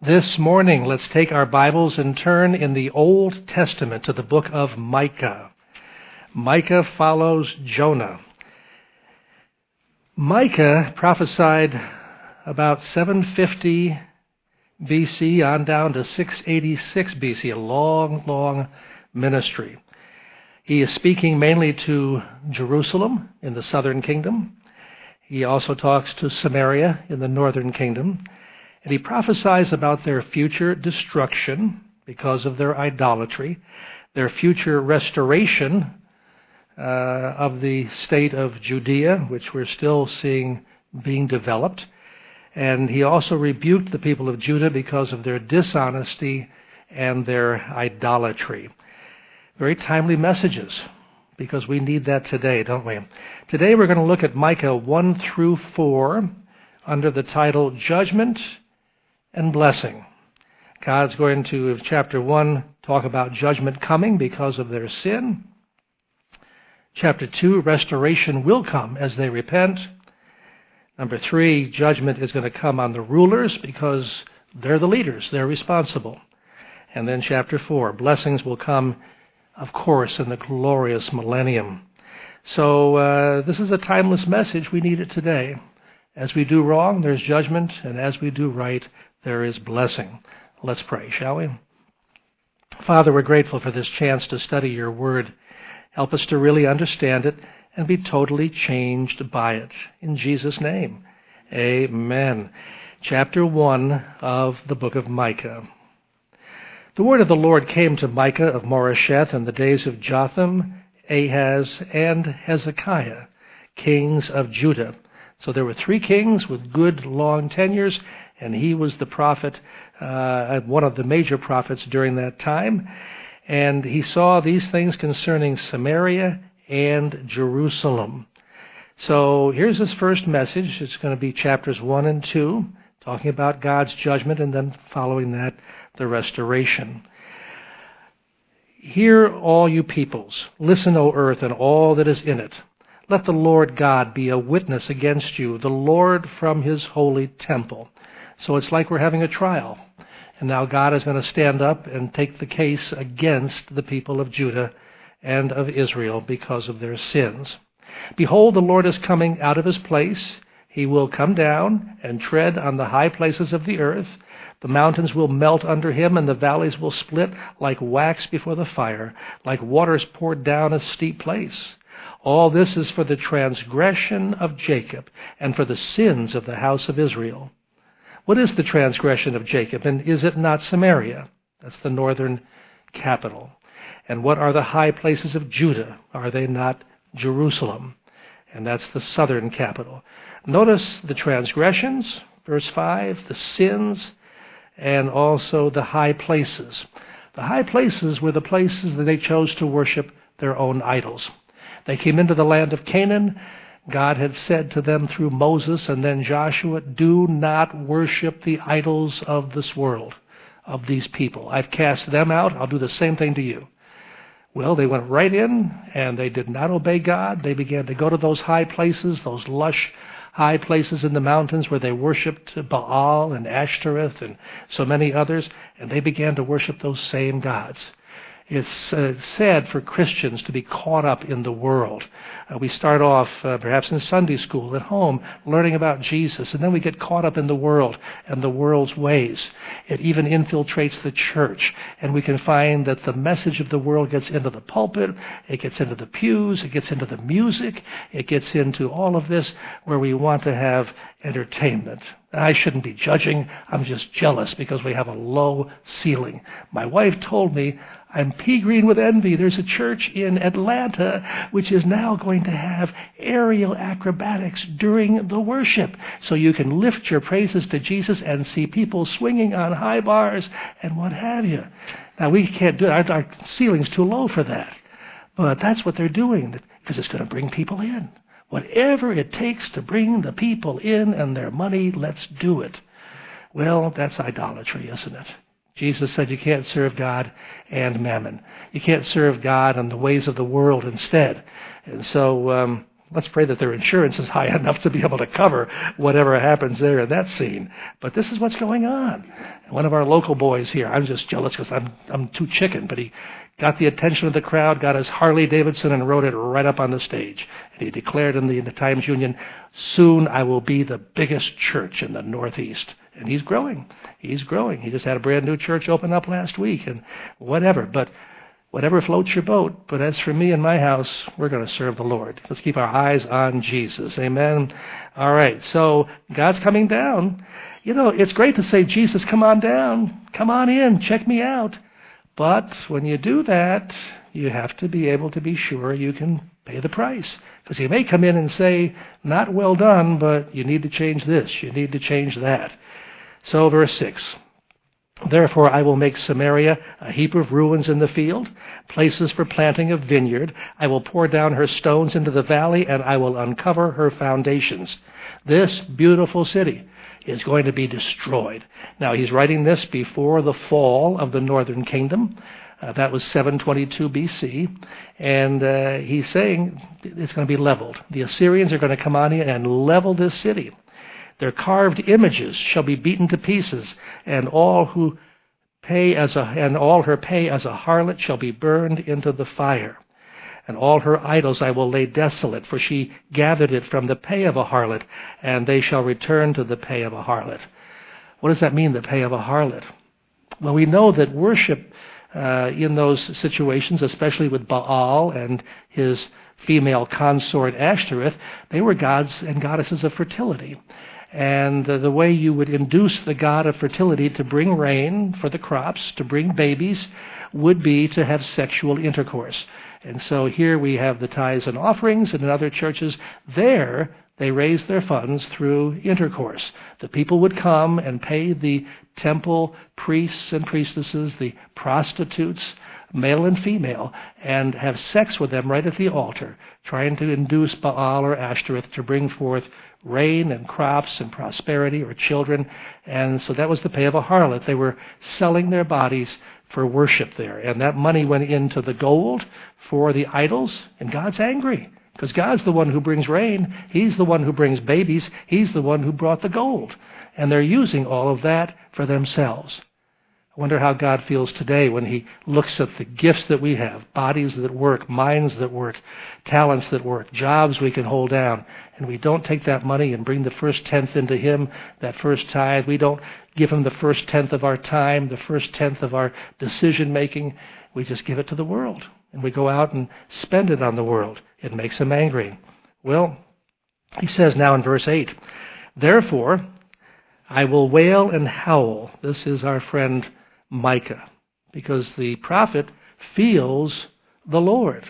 This morning, let's take our Bibles and turn in the Old Testament to the book of Micah. Micah follows Jonah. Micah prophesied about 750 BC on down to 686 BC, a long ministry. He is speaking mainly to Jerusalem in the southern kingdom. He also talks to Samaria in the northern kingdom. And he prophesies about their future destruction because of their idolatry, their future restoration of the state of Judea, which we're still seeing being developed. And he also rebuked the people of Judah because of their dishonesty and their idolatry. Very timely messages, because we need that today, don't we? Today we're going to look at Micah 1 through 4 under the title Judgment and Blessing. God's going to, chapter 1, talk about judgment coming because of their sin. Chapter 2, restoration will come as they repent. Number 3, judgment is going to come on the rulers because they're the leaders, they're responsible. And then chapter 4, blessings will come, of course, in the glorious millennium. So this is a timeless message. We need it today. As we do wrong, there's judgment, and as we do right, there is blessing. Let's pray, shall we? Father, we're grateful for this chance to study your word. Help us to really understand it and be totally changed by it. In Jesus' name, amen. Chapter 1 of the book of Micah. The word of the Lord came to Micah of Moresheth in the days of Jotham, Ahaz, and Hezekiah, kings of Judah. So there were 3 kings with good long tenures, and he was the prophet, one of the major prophets during that time. And he saw these things concerning Samaria and Jerusalem. So here's his first message. It's going to be chapters 1 and 2, talking about God's judgment, and then following that, the restoration. Hear, all you peoples. Listen, O earth, and all that is in it. Let the Lord God be a witness against you, the Lord from his holy temple. So it's like we're having a trial. And now God is going to stand up and take the case against the people of Judah and of Israel because of their sins. Behold, the Lord is coming out of his place. He will come down and tread on the high places of the earth. The mountains will melt under him, and the valleys will split like wax before the fire, like waters poured down a steep place. All this is for the transgression of Jacob and for the sins of the house of Israel. What is the transgression of Jacob, and is it not Samaria? That's the northern capital. And what are the high places of Judah? Are they not Jerusalem? And that's the southern capital. Notice the transgressions, verse 5, the sins, and also the high places. The high places were the places that they chose to worship their own idols. They came into the land of Canaan. God had said to them through Moses and then Joshua, do not worship the idols of this world, of these people. I've cast them out. I'll do the same thing to you. Well, they went right in, and they did not obey God. They began to go to those high places, those lush high places in the mountains where they worshipped Baal and Ashtoreth and so many others, and they began to worship those same gods. It's sad for Christians to be caught up in the world. We start off perhaps in Sunday school at home learning about Jesus, and then we get caught up in the world and the world's ways. It even infiltrates the church, and we can find that the message of the world gets into the pulpit, it gets into the pews, it gets into the music, it gets into all of this where we want to have entertainment. I shouldn't be judging. I'm just jealous because we have a low ceiling. My wife told me I'm pea green with envy. There's a church in Atlanta which is now going to have aerial acrobatics during the worship. So you can lift your praises to Jesus and see people swinging on high bars and what have you. Now, we can't do it. Our ceiling's too low for that. But that's what they're doing because it's going to bring people in. Whatever it takes to bring the people in and their money, let's do it. Well, that's idolatry, isn't it? Jesus said you can't serve God and mammon. You can't serve God and the ways of the world instead. And so Let's pray that their insurance is high enough to be able to cover whatever happens there in that scene. But this is what's going on. One of our local boys here, I'm just jealous because I'm too chicken, but he got the attention of the crowd, got his Harley Davidson, and rode it right up on the stage. And he declared in the Times Union, "Soon I will be the biggest church in the Northeast." And he's growing. He's growing. He just had a brand new church open up last week, and whatever. But whatever floats your boat. But as for me and my house, we're going to serve the Lord. Let's keep our eyes on Jesus. Amen. All right. So God's coming down. You know, it's great to say, Jesus, come on down. Come on in. Check me out. But when you do that, you have to be able to be sure you can pay the price. Because he may come in and say, not well done, but you need to change this. You need to change that. So verse 6. Therefore I will make Samaria a heap of ruins in the field, places for planting of vineyard. I will pour down her stones into the valley, and I will uncover her foundations. This beautiful city is going to be destroyed. Now, he's writing this before the fall of the northern kingdom. That was 722 BC. And he's saying it's going to be leveled. The Assyrians are going to come on in and level this city. Their carved images shall be beaten to pieces, and all her pay as a harlot shall be burned into the fire. And all her idols I will lay desolate, for she gathered it from the pay of a harlot, and they shall return to the pay of a harlot. What does that mean, the pay of a harlot? Well, we know that worship in those situations, especially with Baal and his female consort Ashtoreth, they were gods and goddesses of fertility. And the way you would induce the god of fertility to bring rain for the crops, to bring babies, would be to have sexual intercourse. And so here we have the tithes and offerings, and in other churches, there they raised their funds through intercourse. The people would come and pay the temple priests and priestesses, the prostitutes, male and female, and have sex with them right at the altar, trying to induce Baal or Ashtoreth to bring forth rain and crops and prosperity or children. And so that was the pay of a harlot. They were selling their bodies for worship there. And that money went into the gold for the idols, and God's angry. Because God's the one who brings rain. He's the one who brings babies. He's the one who brought the gold. And they're using all of that for themselves. I wonder how God feels today when he looks at the gifts that we have, bodies that work, minds that work, talents that work, jobs we can hold down, and we don't take that money and bring the first tenth into him, that first tithe. We don't give him the first tenth of our time, the first tenth of our decision making. We just give it to the world, and we go out and spend it on the world. It makes him angry. Well, he says now in verse 8, therefore I will wail and howl. This is our friend Micah, because the prophet feels the Lord.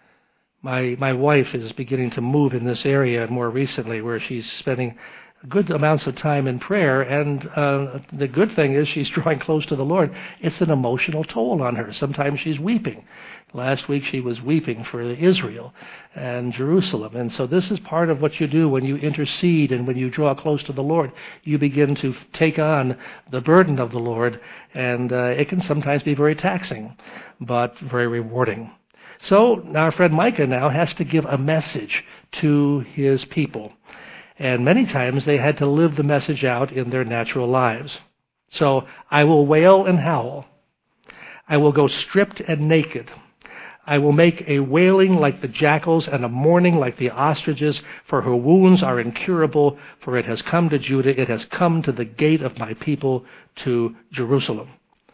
My wife is beginning to move in this area more recently, where she's spending good amounts of time in prayer, and the good thing is she's drawing close to the Lord. It's an emotional toll on her. Sometimes she's weeping. Last week she was weeping for Israel and Jerusalem. And so this is part of what you do when you intercede and when you draw close to the Lord. You begin to take on the burden of the Lord, and it can sometimes be very taxing, but very rewarding. So our friend Micah now has to give a message to his people. And many times they had to live the message out in their natural lives. So I will wail and howl. I will go stripped and naked. I will make a wailing like the jackals and a mourning like the ostriches, for her wounds are incurable, for it has come to Judah, it has come to the gate of my people, to Jerusalem.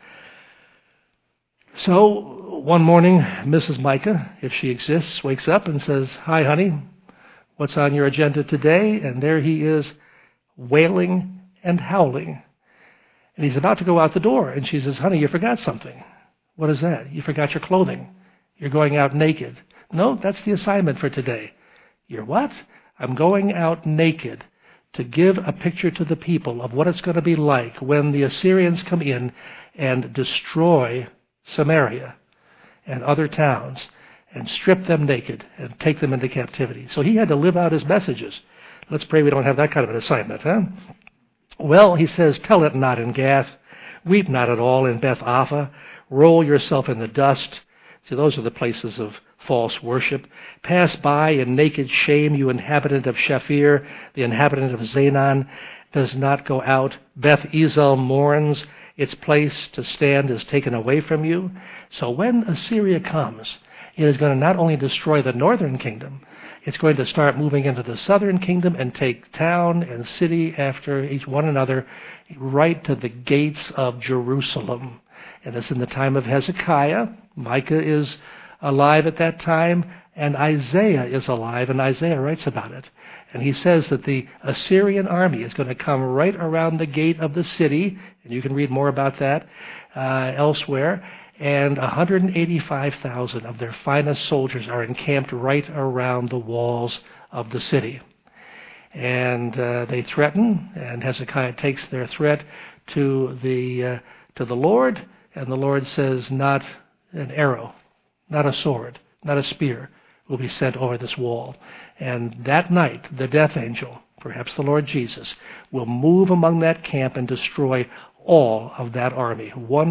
So one morning, Mrs. Micah, if she exists, wakes up and says, hi, honey, what's on your agenda today? And there he is, wailing and howling. And he's about to go out the door, and she says, honey, you forgot something. What is that? You forgot your clothing. You're going out naked. No, that's the assignment for today. You're what? I'm going out naked to give a picture to the people of what it's going to be like when the Assyrians come in and destroy Samaria and other towns and strip them naked and take them into captivity. So he had to live out his messages. Let's pray we don't have that kind of an assignment, huh? Well, he says, tell it not in Gath. Weep not at all in Beth Apha. Roll yourself in the dust. See, those are the places of false worship. Pass by in naked shame, you inhabitant of Shaphir, the inhabitant of Zanan does not go out. Beth Ezel mourns, its place to stand is taken away from you. So when Assyria comes, it is going to not only destroy the northern kingdom, it's going to start moving into the southern kingdom and take town and city after each one another, right to the gates of Jerusalem. And it's in the time of Hezekiah. Micah is alive at that time, and Isaiah is alive, and Isaiah writes about it. And he says that the Assyrian army is going to come right around the gate of the city, and you can read more about that elsewhere, and 185,000 of their finest soldiers are encamped right around the walls of the city. And they threaten, and Hezekiah takes their threat to the Lord, and the Lord says, not an arrow, not a sword, not a spear will be sent over this wall. And that night, the death angel, perhaps the Lord Jesus, will move among that camp and destroy all of that army,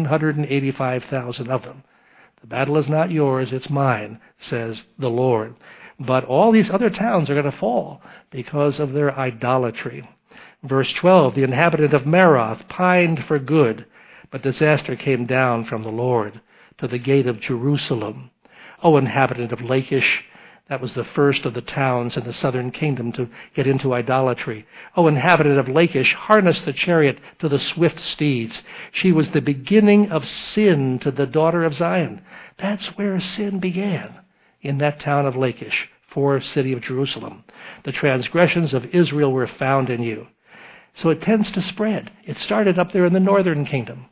185,000 of them. The battle is not yours, it's mine, says the Lord. But all these other towns are going to fall because of their idolatry. Verse 12, the inhabitant of Maroth pined for good, but disaster came down from the Lord to the gate of Jerusalem. O inhabitant of Lachish, that was the first of the towns in the southern kingdom to get into idolatry. O inhabitant of Lachish, harness the chariot to the swift steeds. She was the beginning of sin to the daughter of Zion. That's where sin began, in that town of Lachish, for city of Jerusalem. The transgressions of Israel were found in you. So it tends to spread. It started up there in the northern kingdom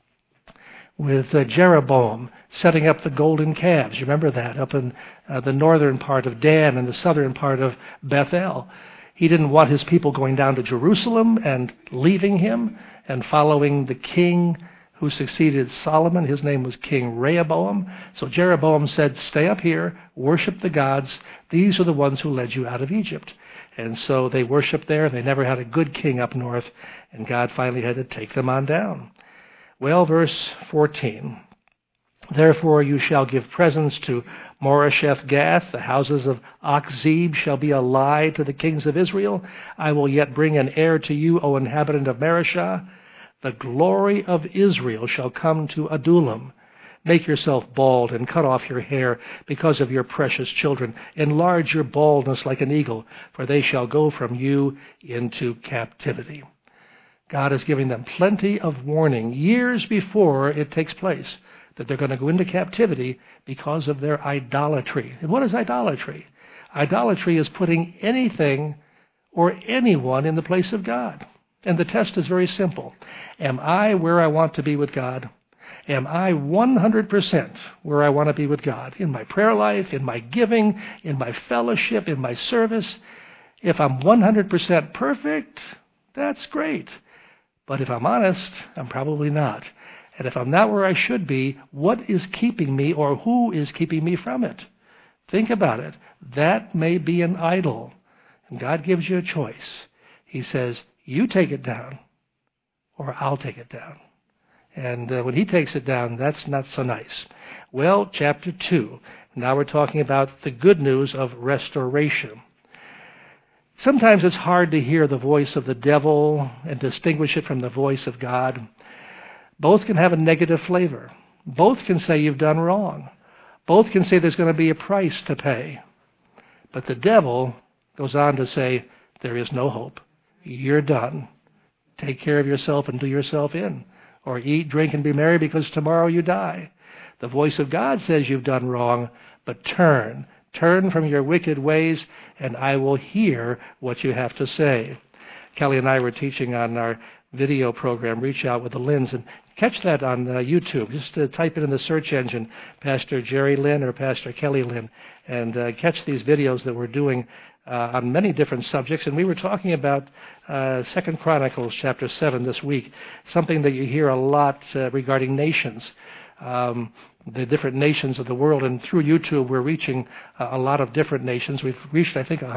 with Jeroboam setting up the golden calves. You remember that, up in the northern part of Dan and the southern part of Bethel. He didn't want his people going down to Jerusalem and leaving him and following the king who succeeded Solomon. His name was King Rehoboam. So Jeroboam said, stay up here, worship the gods. These are the ones who led you out of Egypt. And so they worshiped there. They never had a good king up north, and God finally had to take them on down. Well, verse 14, therefore you shall give presents to Moresheth Gath, the houses of Achzib shall be a lie to the kings of Israel. I will yet bring an heir to you, O inhabitant of Mareshah. The glory of Israel shall come to Adullam. Make yourself bald and cut off your hair because of your precious children. Enlarge your baldness like an eagle, for they shall go from you into captivity. God is giving them plenty of warning years before it takes place that they're going to go into captivity because of their idolatry. And what is idolatry? Idolatry is putting anything or anyone in the place of God. And the test is very simple. Am I where I want to be with God? Am I 100% where I want to be with God? In my prayer life, in my giving, in my fellowship, in my service? If I'm 100% perfect, that's great. But if I'm honest, I'm probably not. And if I'm not where I should be, what is keeping me or who is keeping me from it? Think about it. That may be an idol. And God gives you a choice. He says, you take it down or I'll take it down. And when he takes it down, that's not so nice. Well, chapter 2. Now we're talking about the good news of restoration. Sometimes it's hard to hear the voice of the devil and distinguish it from the voice of God. Both can have a negative flavor. Both can say you've done wrong. Both can say there's going to be a price to pay. But the devil goes on to say, there is no hope. You're done. Take care of yourself and do yourself in. Or eat, drink, and be merry because tomorrow you die. The voice of God says you've done wrong, but turn. Turn from your wicked ways, and I will hear what you have to say. Kelly and I were teaching on our video program, Reach Out with the Lynns, and catch that on YouTube. Just type it in the search engine, Pastor Jerry Lynn or Pastor Kelly Lynn, and catch these videos that we're doing on many different subjects. And we were talking about 2 Chronicles chapter 7 this week, something that you hear a lot regarding nations. the different nations of the world, and through YouTube we're reaching a lot of different nations. We've reached, I think,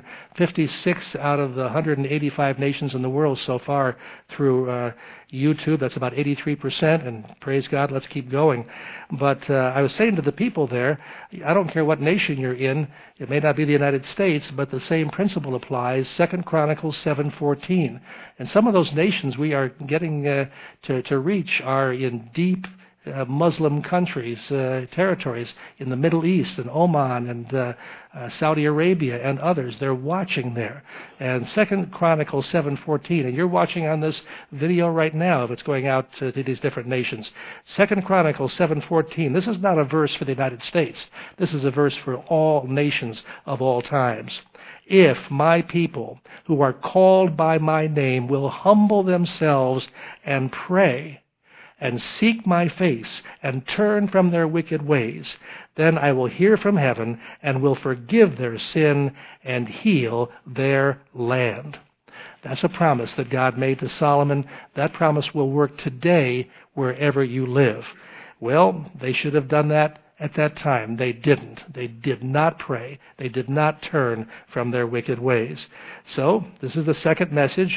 156 out of the 185 nations in the world so far through YouTube. That's about 83%, and praise God, let's keep going. But I was saying to the people there, I don't care what nation you're in. It may not be the United States, but the same principle applies. 2 Chronicles 7:14. And some of those nations we are getting to reach are in deep Muslim countries, territories in the Middle East and Oman and Saudi Arabia and others. They're watching there. And 2 Chronicles 7:14, and you're watching on this video right now if it's going out to these different nations. 2 Chronicles 7:14, this is not a verse for the United States. This is a verse for all nations of all times. If my people who are called by my name will humble themselves and pray and seek my face, and turn from their wicked ways, then I will hear from heaven, and will forgive their sin, and heal their land. That's a promise that God made to Solomon. That promise will work today wherever you live. Well, they should have done that at that time. They didn't. They did not pray. They did not turn from their wicked ways. So, this is the second message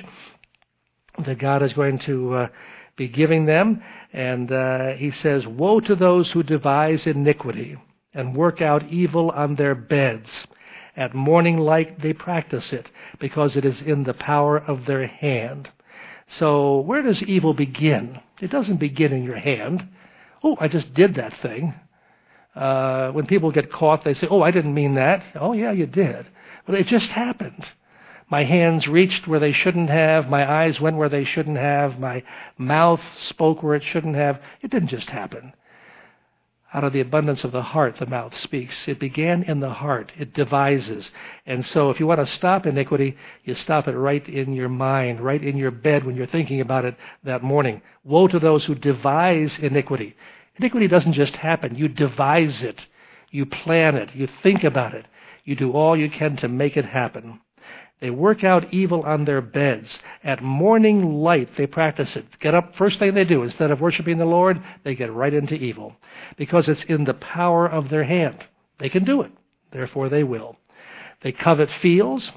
that God is going to be giving them, and he says, woe to those who devise iniquity and work out evil on their beds. At morning light they practice it, because it is in the power of their hand. So where does evil begin? It doesn't begin in your hand. Oh, I just did that thing. When people get caught, they say, oh, I didn't mean that. Oh, yeah, you did. But it just happened. My hands reached where they shouldn't have. My eyes went where they shouldn't have. My mouth spoke where it shouldn't have. It didn't just happen. Out of the abundance of the heart, the mouth speaks. It began in the heart. It devises. And so if you want to stop iniquity, you stop it right in your mind, right in your bed when you're thinking about it that morning. Woe to those who devise iniquity. Iniquity doesn't just happen. You devise it. You plan it. You think about it. You do all you can to make it happen. They work out evil on their beds. At morning light, they practice it. Get up, first thing they do, instead of worshiping the Lord, they get right into evil. Because it's in the power of their hand. They can do it. Therefore, they will. They covet fields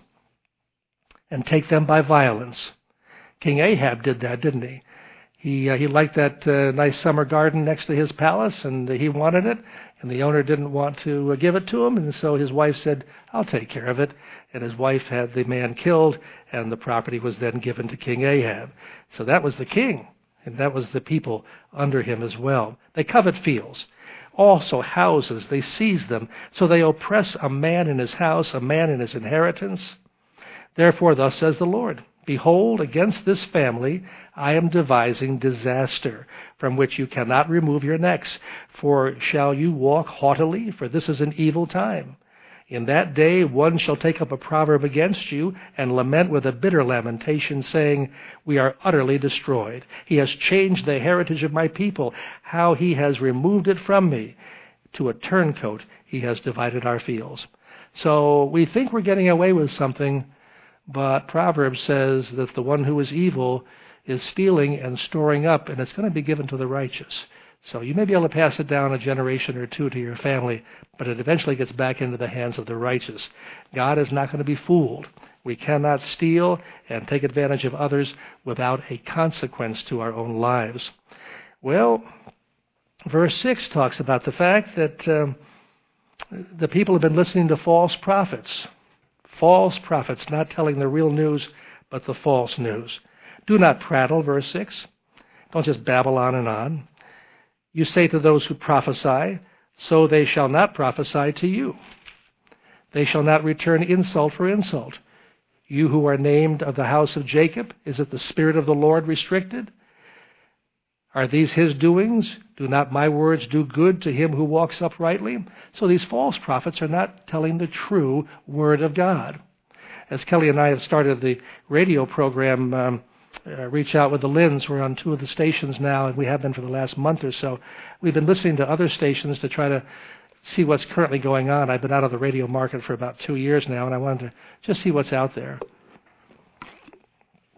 and take them by violence. King Ahab did that, didn't he? He liked that nice summer garden next to his palace, and he wanted it, and the owner didn't want to give it to him, and so his wife said, I'll take care of it. And his wife had the man killed, and the property was then given to King Ahab. So that was the king, and that was the people under him as well. They covet fields. Also houses, they seize them, so they oppress a man in his house, a man in his inheritance. Therefore, thus says the Lord, behold, against this family I am devising disaster, from which you cannot remove your necks. For shall you walk haughtily? For this is an evil time. In that day one shall take up a proverb against you, and lament with a bitter lamentation, saying, we are utterly destroyed. He has changed the heritage of my people, how he has removed it from me. To a turncoat he has divided our fields. So we think we're getting away with something, but Proverbs says that the one who is evil is stealing and storing up, and it's going to be given to the righteous. So you may be able to pass it down a generation or two to your family, but it eventually gets back into the hands of the righteous. God is not going to be fooled. We cannot steal and take advantage of others without a consequence to our own lives. Well, verse 6 talks about the fact that the people have been listening to false prophets. False prophets, not telling the real news, but the false news. Do not prattle, verse 6. Don't just babble on and on. You say to those who prophesy, so they shall not prophesy to you. They shall not return insult for insult. You who are named of the house of Jacob, is it the Spirit of the Lord restricted? Are these his doings? Do not my words do good to him who walks uprightly? So these false prophets are not telling the true word of God. As Kelly and I have started the radio program, Reach Out with the Lins, we're on 2 of the stations now, and we have been for the last month or so. We've been listening to other stations to try to see what's currently going on. I've been out of the radio market for about 2 years now, and I wanted to just see what's out there.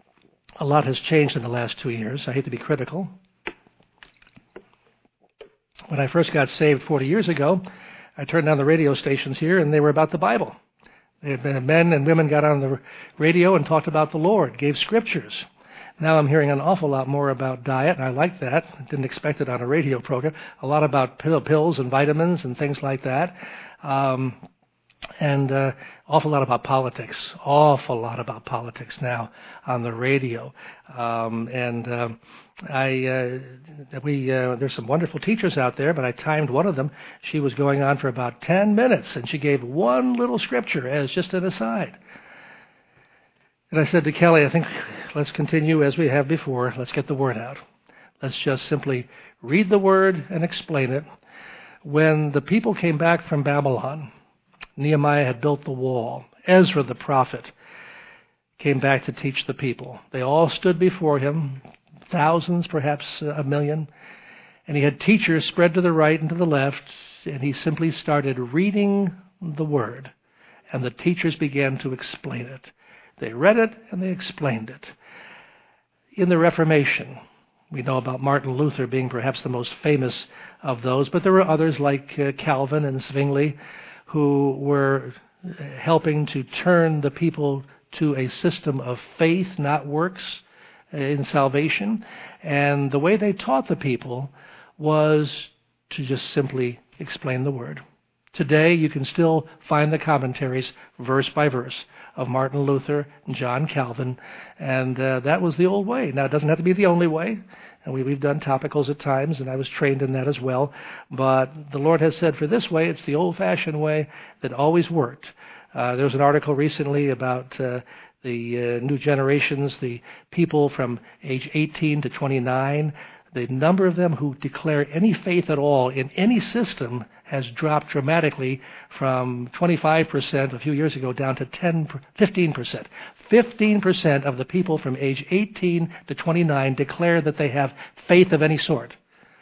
A lot has changed in the last 2 years. I hate to be critical. When I first got saved 40 years ago, I turned on the radio stations here, and they were about the Bible. Men and women got on the radio and talked about the Lord, gave scriptures. Now I'm hearing an awful lot more about diet, and I like that. I didn't expect it on a radio program. A lot about pills and vitamins and things like that. And awful lot about politics. Awful lot about politics now on the radio. There's some wonderful teachers out there, but I timed one of them. She was going on for about 10 minutes, and she gave one little scripture as just an aside. And I said to Kelly, I think let's continue as we have before. Let's get the word out. Let's just simply read the word and explain it. When the people came back from Babylon, Nehemiah had built the wall. Ezra the prophet came back to teach the people. They all stood before him, thousands, perhaps a million, and he had teachers spread to the right and to the left, and he simply started reading the word, and the teachers began to explain it. They read it and they explained it. In the Reformation, we know about Martin Luther being perhaps the most famous of those, but there were others like Calvin and Zwingli who were helping to turn the people to a system of faith, not works, in salvation. And the way they taught the people was to just simply explain the word. Today, you can still find the commentaries verse by verse of Martin Luther and John Calvin, and that was the old way. Now, it doesn't have to be the only way, and we've done topicals at times, and I was trained in that as well, but the Lord has said for this way, it's the old-fashioned way that always worked. There was an article recently about the new generations, the people from age 18 to 29, the number of them who declare any faith at all in any system has dropped dramatically from 25% a few years ago down to 15%. 15% of the people from age 18 to 29 declare that they have faith of any sort.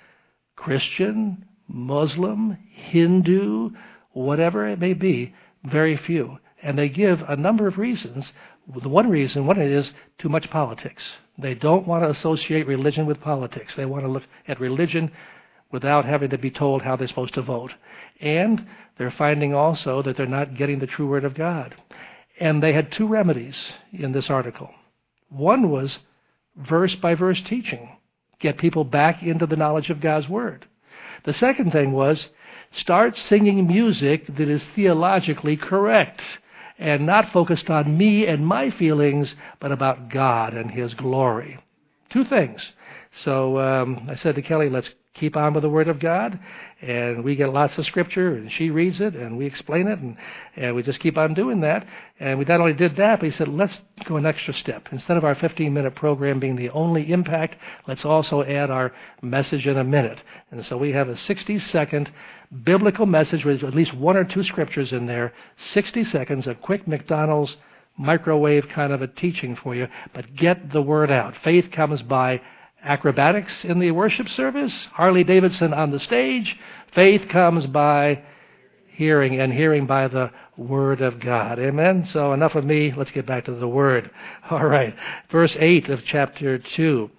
Christian, Muslim, Hindu, whatever it may be, very few. And they give a number of reasons. The one is too much politics. They don't want to associate religion with politics. They want to look at religion without having to be told how they're supposed to vote. And they're finding also that they're not getting the true word of God. And they had two remedies in this article. One was verse-by-verse teaching. Get people back into the knowledge of God's word. The second thing was start singing music that is theologically correct and not focused on me and my feelings, but about God and His glory. Two things. So I said to Kelly, let's keep on with the Word of God, and we get lots of Scripture, and she reads it, and we explain it, and we just keep on doing that. And we not only did that, but he said, let's go an extra step. Instead of our 15-minute program being the only impact, let's also add our message in a minute. And so we have a 60-second biblical message with at least one or two scriptures in there, 60 seconds, a quick McDonald's microwave kind of a teaching for you, but get the word out. Faith comes by acrobatics in the worship service, Harley Davidson on the stage. Faith comes by hearing, and hearing by the Word of God. Amen? So enough of me. Let's get back to the Word. All right. Verse 8 of chapter 2.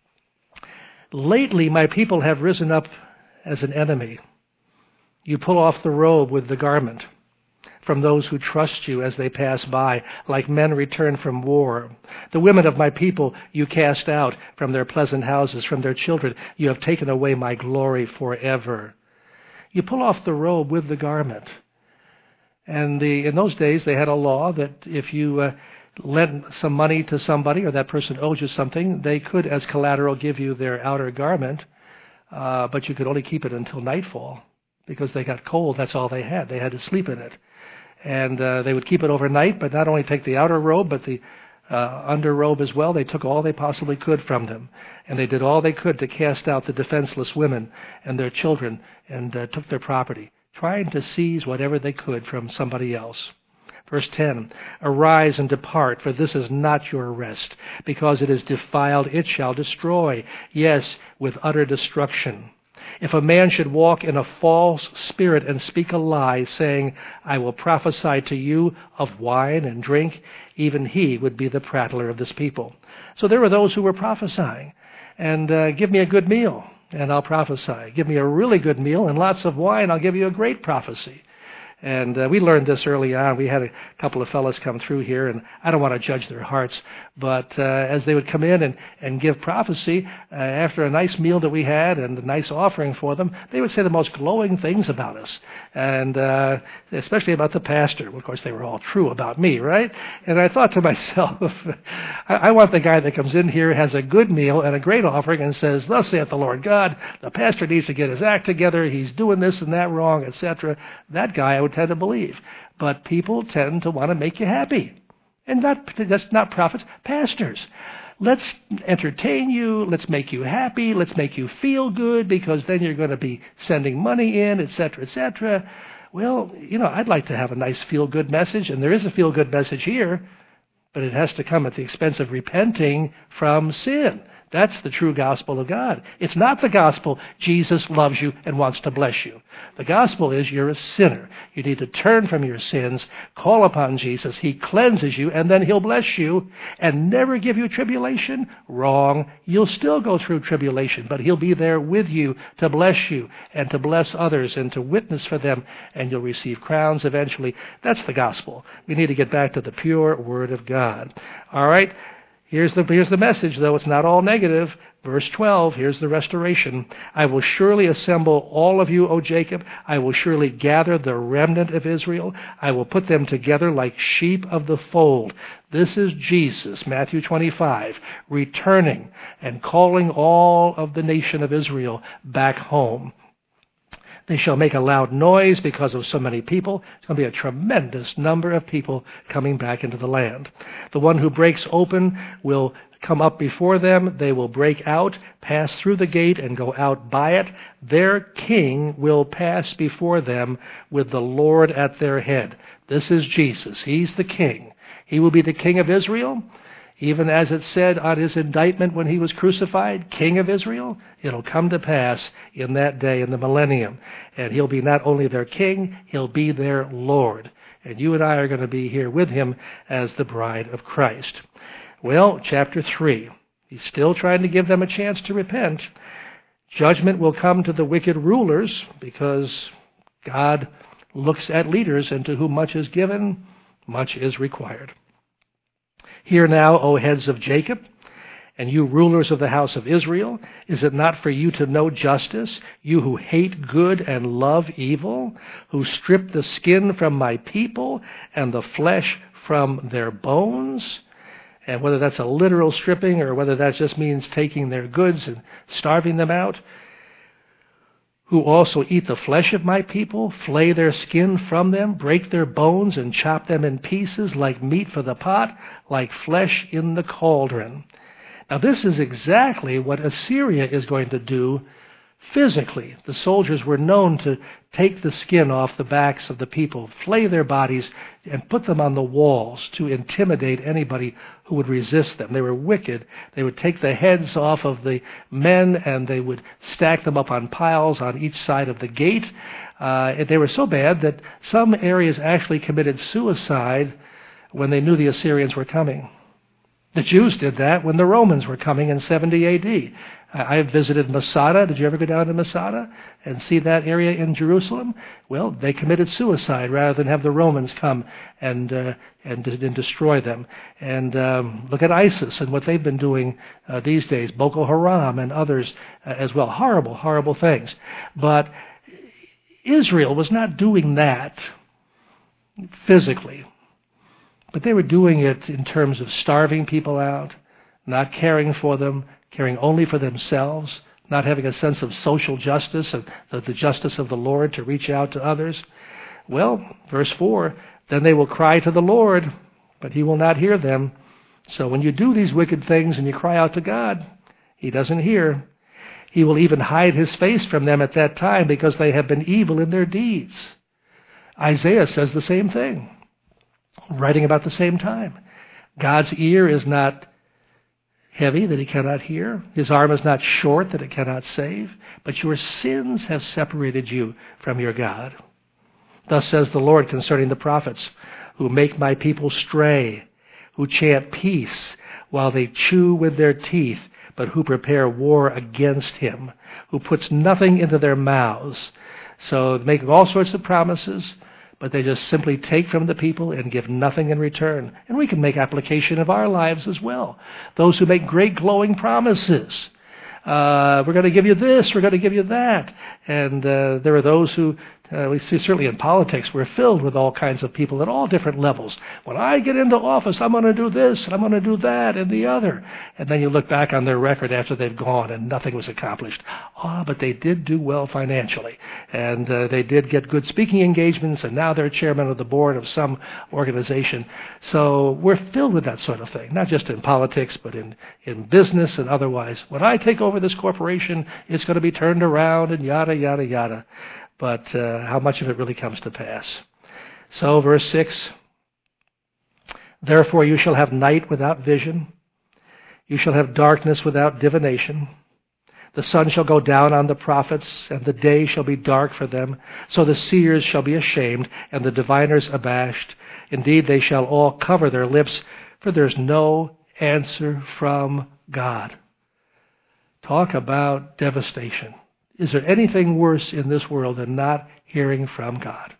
Lately my people have risen up as an enemy. You pull off the robe with the garment from those who trust you as they pass by, like men returned from war. The women of my people you cast out from their pleasant houses, from their children. You have taken away my glory forever. You pull off the robe with the garment. And in those days they had a law that if you lent some money to somebody or that person owed you something, they could, as collateral, give you their outer garment, but you could only keep it until nightfall because they got cold. That's all they had. They had to sleep in it. And they would keep it overnight, but not only take the outer robe, but the under robe as well. They took all they possibly could from them. And they did all they could to cast out the defenseless women and their children and took their property, trying to seize whatever they could from somebody else. Verse 10, arise and depart, for this is not your rest. Because it is defiled, it shall destroy. Yes, with utter destruction. If a man should walk in a false spirit and speak a lie, saying, I will prophesy to you of wine and drink, even he would be the prattler of this people. So there were those who were prophesying, and give me a good meal. and I'll prophesy. Give me a really good meal and lots of wine, I'll give you a great prophecy. And we learned this early on. We had a couple of fellows come through here, and I don't want to judge their hearts, but as they would come in and give prophecy, after a nice meal that we had and a nice offering for them, they would say the most glowing things about us, and especially about the pastor. Of course, they were all true about me, right? And I thought to myself, I want the guy that comes in here, has a good meal and a great offering, and says, "Thus saith the Lord God, the pastor needs to get his act together, he's doing this and that wrong, etc." That guy I would tend to believe. But people tend to want to make you happy. And that's not prophets, pastors. Let's entertain you, let's make you happy, let's make you feel good, because then you're going to be sending money in, etc., etc. Well, I'd like to have a nice feel-good message, and there is a feel-good message here, but it has to come at the expense of repenting from sin. That's the true gospel of God. It's not the gospel, Jesus loves you and wants to bless you. The gospel is you're a sinner. You need to turn from your sins, call upon Jesus. He cleanses you, and then he'll bless you and never give you tribulation. Wrong. You'll still go through tribulation, but he'll be there with you to bless you and to bless others and to witness for them, and you'll receive crowns eventually. That's the gospel. We need to get back to the pure word of God. All right? Here's the message, though. It's not all negative. Verse 12, here's the restoration. I will surely assemble all of you, O Jacob. I will surely gather the remnant of Israel. I will put them together like sheep of the fold. This is Jesus, Matthew 25, returning and calling all of the nation of Israel back home. They shall make a loud noise because of so many people. It's going to be a tremendous number of people coming back into the land. The one who breaks open will come up before them. They will break out, pass through the gate, and go out by it. Their king will pass before them with the Lord at their head. This is Jesus. He's the king. He will be the king of Israel. Even as it said on his indictment when he was crucified, King of Israel, it'll come to pass in that day, in the millennium. And he'll be not only their king, he'll be their Lord. And you and I are going to be here with him as the bride of Christ. Well, chapter 3. He's still trying to give them a chance to repent. Judgment will come to the wicked rulers, because God looks at leaders, and to whom much is given, much is required. Hear now, O heads of Jacob, and you rulers of the house of Israel, is it not for you to know justice, you who hate good and love evil, who strip the skin from my people and the flesh from their bones? And whether that's a literal stripping or whether that just means taking their goods and starving them out, who also eat the flesh of my people, flay their skin from them, break their bones, and chop them in pieces like meat for the pot, like flesh in the cauldron. Now this is exactly what Assyria is going to do physically. The soldiers were known to take the skin off the backs of the people, flay their bodies, and put them on the walls to intimidate anybody who would resist them. They were wicked. They would take the heads off of the men, and they would stack them up on piles on each side of the gate. They were so bad that some areas actually committed suicide when they knew the Assyrians were coming. The Jews did that when the Romans were coming in 70 A.D. I visited Masada. Did you ever go down to Masada and see that area in Jerusalem? Well, they committed suicide rather than have the Romans come and destroy them. And look at ISIS and what they've been doing these days, Boko Haram and others as well. Horrible, horrible things. But Israel was not doing that physically, but they were doing it in terms of starving people out, not caring for them, caring only for themselves, not having a sense of social justice and the justice of the Lord to reach out to others. Well, verse 4, then they will cry to the Lord, but he will not hear them. So when you do these wicked things and you cry out to God, he doesn't hear. He will even hide his face from them at that time because they have been evil in their deeds. Isaiah says the same thing, writing about the same time. God's ear is not heavy that he cannot hear. His arm is not short that it cannot save. But your sins have separated you from your God. Thus says the Lord concerning the prophets, who make my people stray, who chant peace while they chew with their teeth, but who prepare war against him, who puts nothing into their mouths. So they make all sorts of promises, but they just simply take from the people and give nothing in return. And we can make application of our lives as well. Those who make great glowing promises. We're going to give you this, we're going to give you that. And there are those who, we see certainly in politics, we're filled with all kinds of people at all different levels. When I get into office, I'm going to do this, and I'm going to do that, and the other. And then you look back on their record after they've gone, and nothing was accomplished. But they did do well financially. And they did get good speaking engagements, and now they're chairman of the board of some organization. So we're filled with that sort of thing, not just in politics, but in business and otherwise. When I take over this corporation, it's going to be turned around, and yada, yada, yada. But how much of it really comes to pass? So, verse 6, therefore you shall have night without vision. You shall have darkness without divination. The sun shall go down on the prophets, and the day shall be dark for them. So the seers shall be ashamed, and the diviners abashed. Indeed, they shall all cover their lips, for there is no answer from God. Talk about devastation. Is there anything worse in this world than not hearing from God?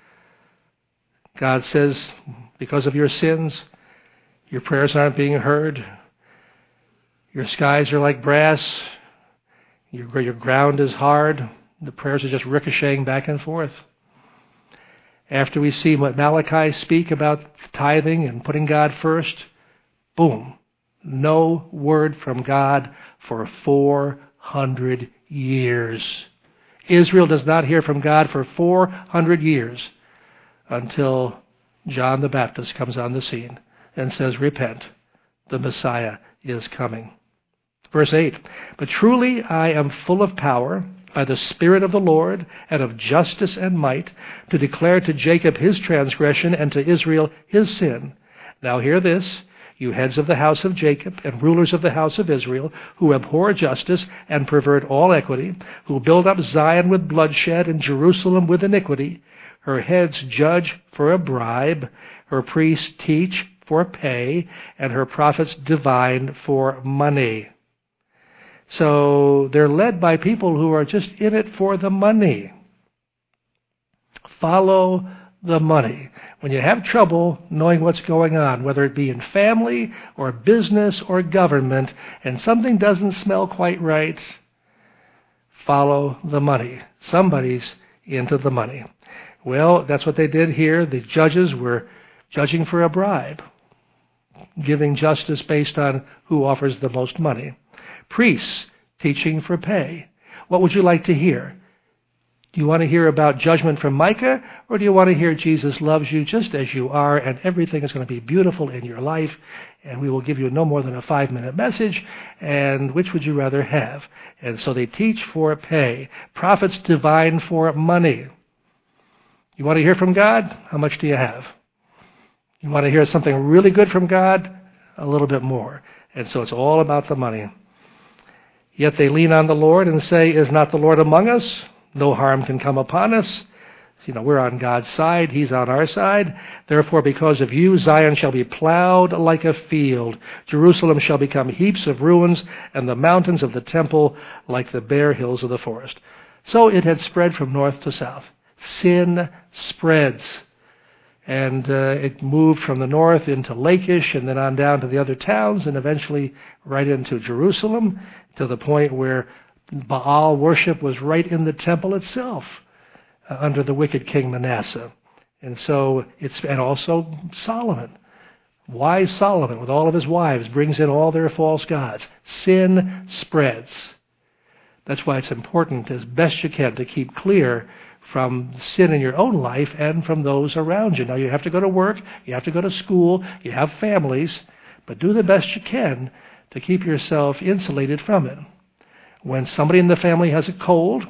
God says, because of your sins, your prayers aren't being heard. Your skies are like brass. Your ground is hard. The prayers are just ricocheting back and forth. After we see what Malachi speak about tithing and putting God first, boom, no word from God for 400 years. Israel does not hear from God for 400 years until John the Baptist comes on the scene and says, repent, the Messiah is coming. Verse 8, but truly I am full of power by the Spirit of the Lord and of justice and might to declare to Jacob his transgression and to Israel his sin. Now hear this, you heads of the house of Jacob and rulers of the house of Israel, who abhor justice and pervert all equity, who build up Zion with bloodshed and Jerusalem with iniquity. Her heads judge for a bribe, her priests teach for pay, and her prophets divine for money. So they're led by people who are just in it for the money. Follow the money. When you have trouble knowing what's going on, whether it be in family or business or government, and something doesn't smell quite right, follow the money. Somebody's into the money. Well, that's what they did here. The judges were judging for a bribe, giving justice based on who offers the most money. Priests teaching for pay. What would you like to hear? Do you want to hear about judgment from Micah, or do you want to hear Jesus loves you just as you are and everything is going to be beautiful in your life and we will give you no more than a 5-minute message, and which would you rather have? And so they teach for pay. Prophets divine for money. You want to hear from God? How much do you have? You want to hear something really good from God? A little bit more. And so it's all about the money. Yet they lean on the Lord and say, is not the Lord among us? No harm can come upon us. We're on God's side. He's on our side. Therefore, because of you, Zion shall be plowed like a field. Jerusalem shall become heaps of ruins, and the mountains of the temple like the bare hills of the forest. So it had spread from north to south. Sin spreads. And it moved from the north into Lachish and then on down to the other towns and eventually right into Jerusalem to the point where Baal worship was right in the temple itself under the wicked king Manasseh. And so and also Solomon. Wise Solomon with all of his wives brings in all their false gods. Sin spreads. That's why it's important as best you can to keep clear from sin in your own life and from those around you. Now you have to go to work, you have to go to school, you have families, but do the best you can to keep yourself insulated from it. When somebody in the family has a cold,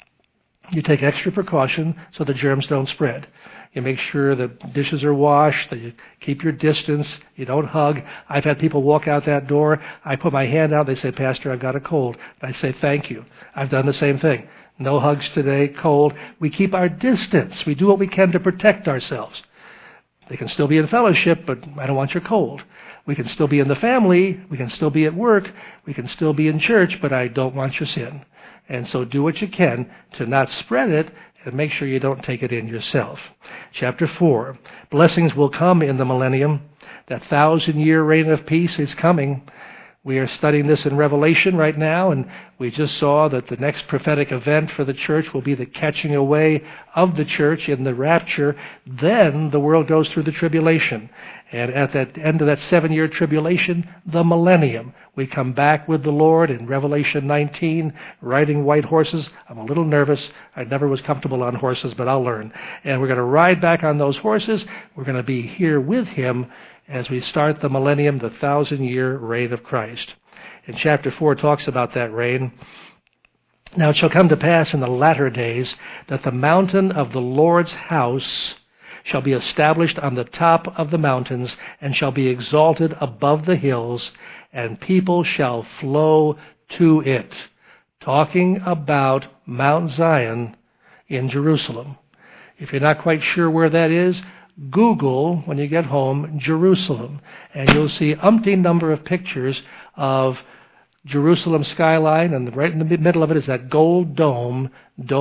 you take extra precaution so the germs don't spread. You make sure the dishes are washed, that you keep your distance, you don't hug. I've had people walk out that door, I put my hand out, they say, Pastor, I've got a cold. I say, thank you. I've done the same thing. No hugs today, cold. We keep our distance. We do what we can to protect ourselves. They can still be in fellowship, but I don't want your cold. We can still be in the family. We can still be at work. We can still be in church, but I don't want your sin. And so do what you can to not spread it and make sure you don't take it in yourself. Chapter 4, blessings will come in the millennium. That 1,000-year reign of peace is coming. We are studying this in Revelation right now, and we just saw that the next prophetic event for the church will be the catching away of the church in the rapture. Then the world goes through the tribulation. And at the end of that 7-year tribulation, the millennium, we come back with the Lord in Revelation 19, riding white horses. I'm a little nervous. I never was comfortable on horses, but I'll learn. And we're going to ride back on those horses. We're going to be here with him as we start the millennium, the 1,000-year reign of Christ. And chapter 4 talks about that reign. Now it shall come to pass in the latter days that the mountain of the Lord's house shall be established on the top of the mountains and shall be exalted above the hills, and people shall flow to it. Talking about Mount Zion in Jerusalem. If you're not quite sure where that is, Google, when you get home, Jerusalem, and you'll see umpteen number of pictures of Jerusalem skyline, and right in the middle of it is that gold dome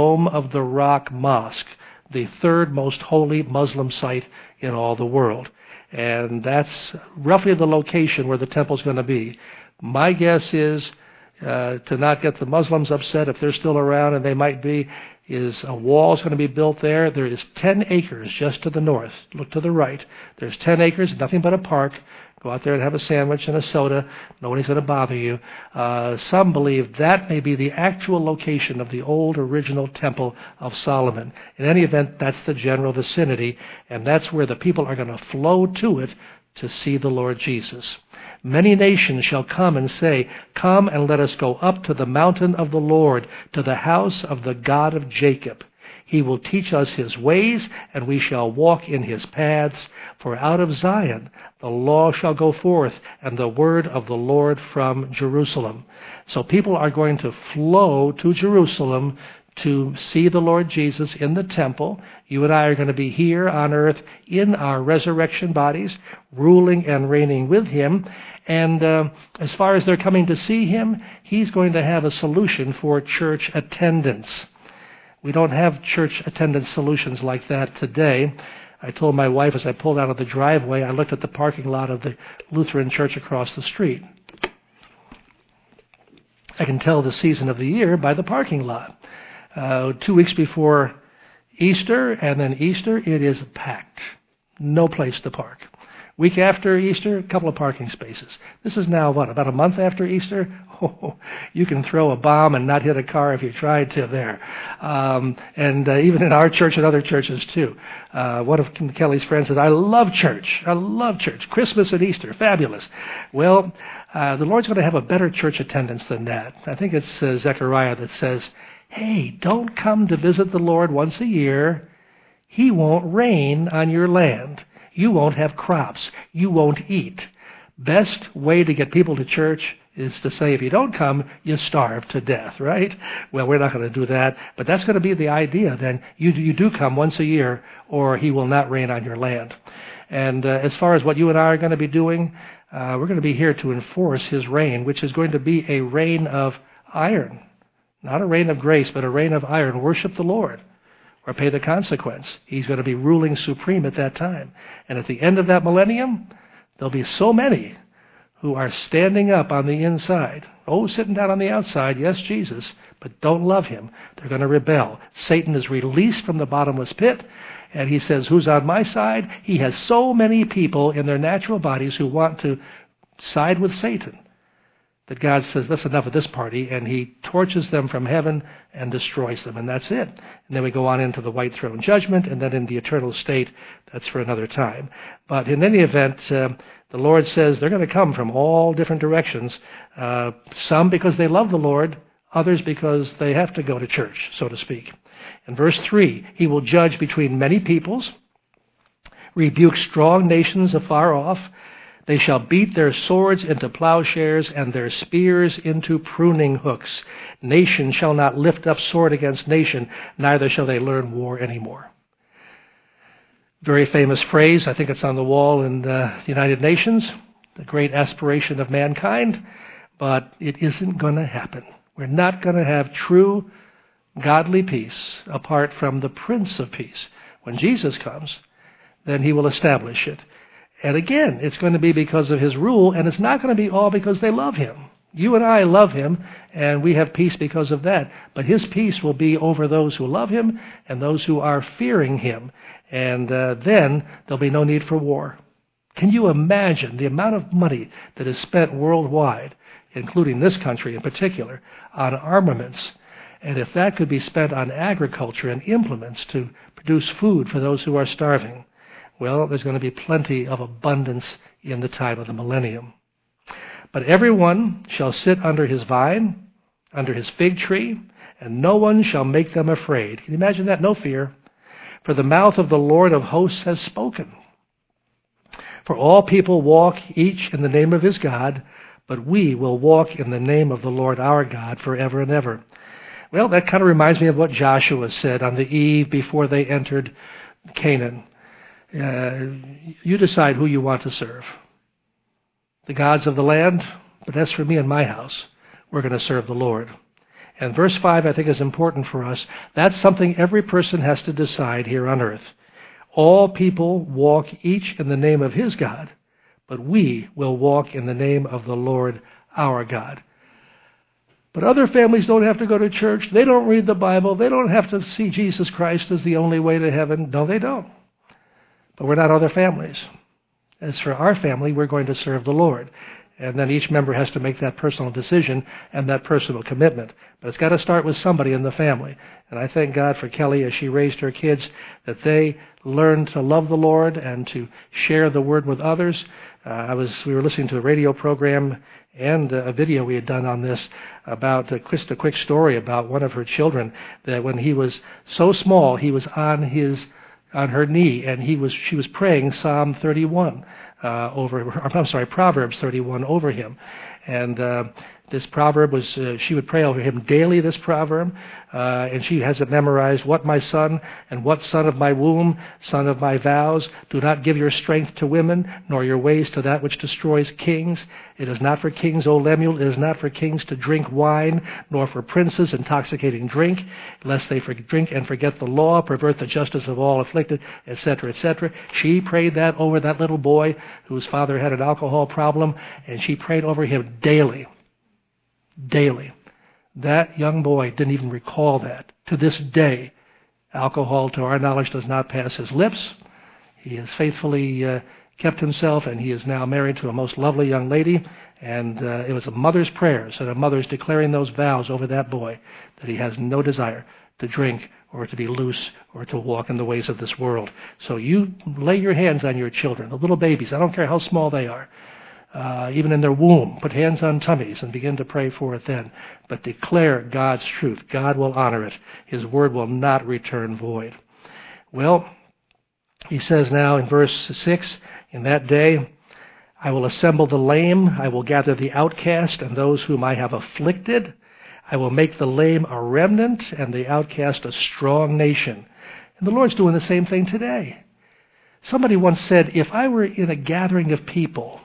of the Rock Mosque, the third most holy Muslim site in all the world. And that's roughly the location where the temple's going to be. My guess is, to not get the Muslims upset if they're still around, and they might be, is a wall's going to be built there. There is 10 acres just to the north. Look to the right. There's 10 acres, nothing but a park. Go out there and have a sandwich and a soda. Nobody's going to bother you. Some believe that may be the actual location of the old original Temple of Solomon. In any event, that's the general vicinity, and that's where the people are going to flow to it to see the Lord Jesus. Many nations shall come and say, come and let us go up to the mountain of the Lord, to the house of the God of Jacob. He will teach us his ways, and we shall walk in his paths. For out of Zion the law shall go forth, and the word of the Lord from Jerusalem. So people are going to flow to Jerusalem to see the Lord Jesus in the temple. You and I are going to be here on earth in our resurrection bodies, ruling and reigning with him. And as far as they're coming to see him, he's going to have a solution for church attendance. We don't have church attendance solutions like that today. I told my wife as I pulled out of the driveway, I looked at the parking lot of the Lutheran church across the street. I can tell the season of the year by the parking lot. 2 weeks before Easter, and then Easter, it is packed. No place to park. Week after Easter, a couple of parking spaces. This is now, about a month after Easter? Oh, you can throw a bomb and not hit a car if you tried to there. And even in our church and other churches, too. One of Kelly's friends says, I love church. I love church. Christmas and Easter, fabulous. Well, the Lord's going to have a better church attendance than that. I think it's Zechariah that says, hey, don't come to visit the Lord once a year. He won't rain on your land. You won't have crops. You won't eat. Best way to get people to church is to say, if you don't come, you starve to death, right? Well, we're not going to do that, but that's going to be the idea. Then you do come once a year, or he will not rain on your land. And as far as what you and I are going to be doing, we're going to be here to enforce his reign, which is going to be a reign of iron. Not a reign of grace, but a reign of iron. Worship the Lord, or pay the consequence. He's going to be ruling supreme at that time. And at the end of that millennium, there'll be so many who are standing up on the inside. Oh, sitting down on the outside, yes, Jesus, but don't love him. They're going to rebel. Satan is released from the bottomless pit, and he says, who's on my side? He has so many people in their natural bodies who want to side with Satan that God says, that's enough of this party, and he torches them from heaven and destroys them, and that's it. And then we go on into the white throne judgment, and then in the eternal state, that's for another time. But in any event, the Lord says they're going to come from all different directions, some because they love the Lord, others because they have to go to church, so to speak. In verse 3, he will judge between many peoples, rebuke strong nations afar off. They shall beat their swords into plowshares and their spears into pruning hooks. Nation shall not lift up sword against nation, neither shall they learn war anymore. Very famous phrase, I think it's on the wall in the United Nations, the great aspiration of mankind, but it isn't going to happen. We're not going to have true godly peace apart from the Prince of Peace. When Jesus comes, then he will establish it. And again, it's going to be because of his rule, and it's not going to be all because they love him. You and I love him, and we have peace because of that. But his peace will be over those who love him and those who are fearing him. And then there'll be no need for war. Can you imagine the amount of money that is spent worldwide, including this country in particular, on armaments? And if that could be spent on agriculture and implements to produce food for those who are starving, well, there's going to be plenty of abundance in the time of the millennium. But everyone shall sit under his vine, under his fig tree, and no one shall make them afraid. Can you imagine that? No fear. For the mouth of the Lord of hosts has spoken. For all people walk each in the name of his God, but we will walk in the name of the Lord our God forever and ever. Well, that kind of reminds me of what Joshua said on the eve before they entered Canaan. You decide who you want to serve. The gods of the land, but as for me and my house, we're going to serve the Lord. And verse 5, I think, is important for us. That's something every person has to decide here on earth. All people walk each in the name of his God, but we will walk in the name of the Lord our God. But other families don't have to go to church. They don't read the Bible. They don't have to see Jesus Christ as the only way to heaven. No, they don't. But we're not other families. As for our family, we're going to serve the Lord. And then each member has to make that personal decision and that personal commitment. But it's got to start with somebody in the family. And I thank God for Kelly as she raised her kids, that they learned to love the Lord and to share the Word with others. We were listening to a radio program and a video we had done on this about a quick story about one of her children, that when he was so small, he was on her knee, and she was praying Psalm 31 Proverbs 31 over him. And this proverb was, she would pray over him daily, this proverb, and she has it memorized. What, my son, and what son of my womb, son of my vows, do not give your strength to women, nor your ways to that which destroys kings. It is not for kings, O Lemuel, it is not for kings to drink wine, nor for princes intoxicating drink, lest they drink and forget the law, pervert the justice of all afflicted, etc., etc. She prayed that over that little boy whose father had an alcohol problem, and she prayed over him daily. Daily. That young boy didn't even recall that. To this day, alcohol, to our knowledge, does not pass his lips. He has faithfully kept himself, and he is now married to a most lovely young lady. And it was a mother's prayers and a mother's declaring those vows over that boy, that he has no desire to drink or to be loose or to walk in the ways of this world. So you lay your hands on your children, the little babies. I don't care how small they are. Even in their womb, put hands on tummies and begin to pray for it then. But declare God's truth. God will honor it. His word will not return void. Well, he says now in verse 6, in that day I will assemble the lame, I will gather the outcast and those whom I have afflicted. I will make the lame a remnant and the outcast a strong nation. And the Lord's doing the same thing today. Somebody once said, if I were in a gathering of people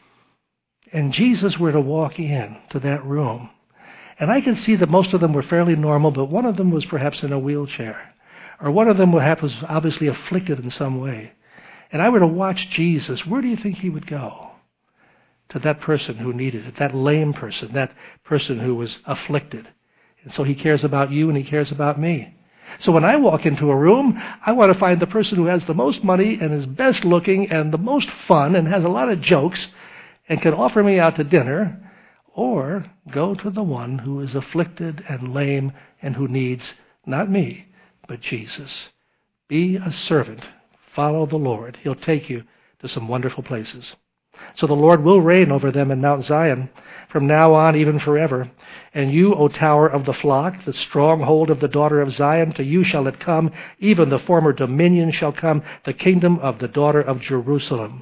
and Jesus were to walk in to that room, and I could see that most of them were fairly normal, but one of them was perhaps in a wheelchair, or one of them was obviously afflicted in some way, and I were to watch Jesus, where do you think he would go? To that person who needed it, that lame person, that person who was afflicted. And so he cares about you and he cares about me. So when I walk into a room, I want to find the person who has the most money and is best looking and the most fun and has a lot of jokes and can offer me out to dinner, or go to the one who is afflicted and lame and who needs not me, but Jesus. Be a servant. Follow the Lord. He'll take you to some wonderful places. So the Lord will reign over them in Mount Zion from now on, even forever. And you, O tower of the flock, the stronghold of the daughter of Zion, to you shall it come. Even the former dominion shall come, the kingdom of the daughter of Jerusalem.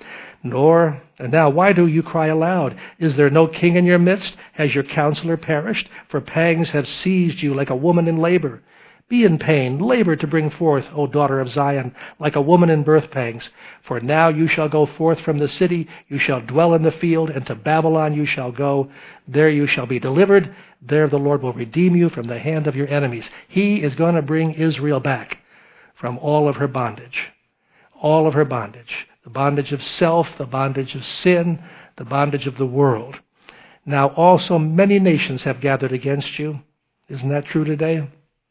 And now, why do you cry aloud? Is there no king in your midst? Has your counselor perished? For pangs have seized you like a woman in labor. Be in pain, labor to bring forth, O daughter of Zion, like a woman in birth pangs. For now you shall go forth from the city, you shall dwell in the field, and to Babylon you shall go. There you shall be delivered. There the Lord will redeem you from the hand of your enemies. He is going to bring Israel back from all of her bondage. All of her bondage. The bondage of self, the bondage of sin, the bondage of the world. Now also many nations have gathered against you. Isn't that true today?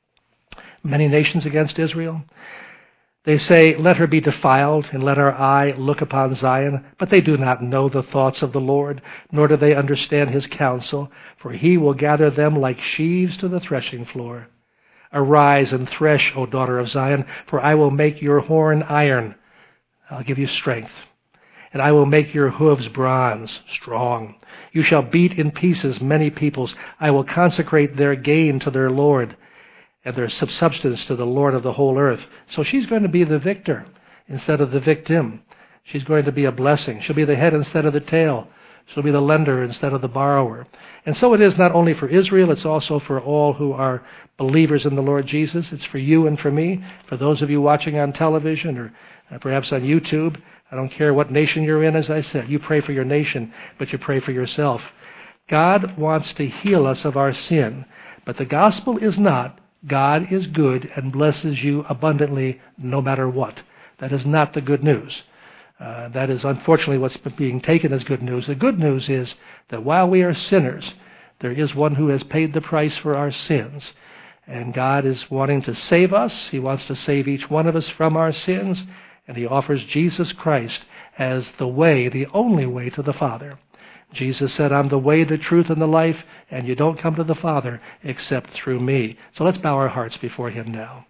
Many nations against Israel. They say, let her be defiled, and let our eye look upon Zion. But they do not know the thoughts of the Lord, nor do they understand his counsel. For he will gather them like sheaves to the threshing floor. Arise and thresh, O daughter of Zion, for I will make your horn iron. I'll give you strength. And I will make your hooves bronze, strong. You shall beat in pieces many peoples. I will consecrate their gain to their Lord, and their subsistence to the Lord of the whole earth. So she's going to be the victor instead of the victim. She's going to be a blessing. She'll be the head instead of the tail. She'll be the lender instead of the borrower. And so it is not only for Israel, it's also for all who are believers in the Lord Jesus. It's for you and for me, for those of you watching on television or perhaps on YouTube. I don't care what nation you're in, as I said. You pray for your nation, but you pray for yourself. God wants to heal us of our sin, but the gospel is not God is good and blesses you abundantly no matter what. That is not the good news. That is unfortunately what's being taken as good news. The good news is that while we are sinners, there is one who has paid the price for our sins. And God is wanting to save us. He wants to save each one of us from our sins. And he offers Jesus Christ as the way, the only way to the Father. Jesus said, I'm the way, the truth, and the life, and you don't come to the Father except through me. So let's bow our hearts before him now.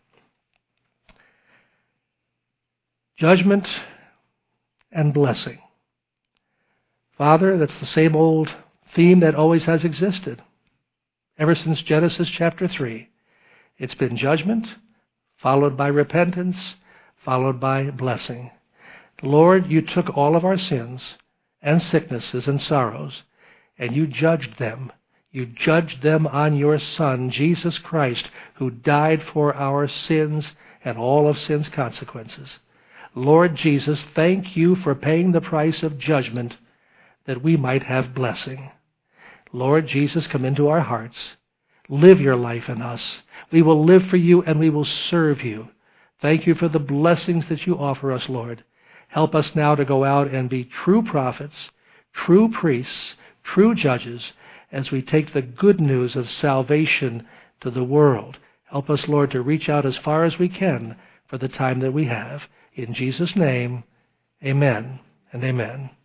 Judgment and blessing. Father, that's the same old theme that always has existed. Ever since Genesis chapter 3. It's been judgment, followed by repentance, followed by blessing. Lord, you took all of our sins and sicknesses and sorrows, and you judged them. You judged them on your Son, Jesus Christ, who died for our sins and all of sin's consequences. Lord Jesus, thank you for paying the price of judgment that we might have blessing. Lord Jesus, come into our hearts. Live your life in us. We will live for you and we will serve you. Thank you for the blessings that you offer us, Lord. Help us now to go out and be true prophets, true priests, true judges, as we take the good news of salvation to the world. Help us, Lord, to reach out as far as we can for the time that we have. In Jesus' name, amen and amen.